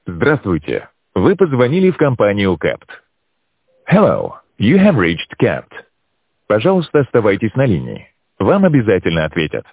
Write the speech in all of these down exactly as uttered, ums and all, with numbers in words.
Здравствуйте. Вы позвонили в компанию Kept. Hello. You have reached Kept. Пожалуйста, оставайтесь на линии. Вам обязательно ответят.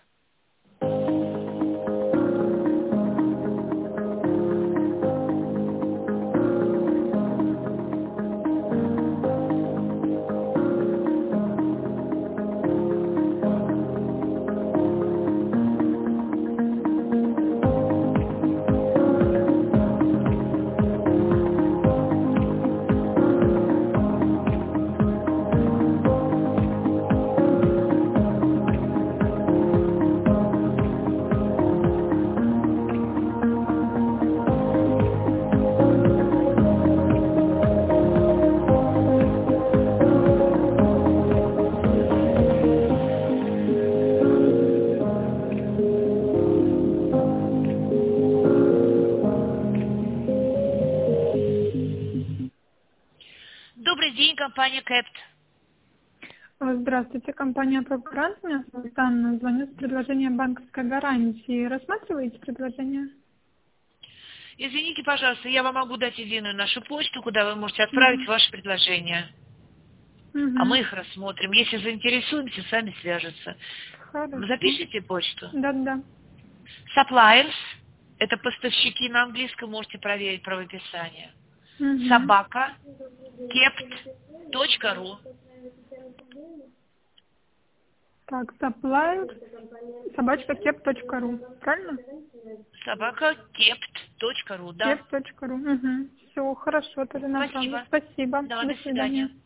Добрый день, компания Kept. Здравствуйте, компания Прокурант. Меня зовут Анна. Звоню с предложением банковской гарантии. Рассматриваете предложение? Извините, пожалуйста, я вам могу дать единую нашу почту, куда вы можете отправить Угу. ваши предложения. Угу. А мы их рассмотрим. Если заинтересуемся, сами свяжутся. Хорошо. Запишите почту. Да-да. Suppliers – это поставщики на английском, можете проверить правописание. Угу. Собака kept точка ру. Так, supplier, собачка кеп точка ру. Правильно? Собака kept точка ру, да. кеп точка ру. Угу. Все, хорошо, тогда направлю. Спасибо. Спасибо. Да, до до свидания. свидания.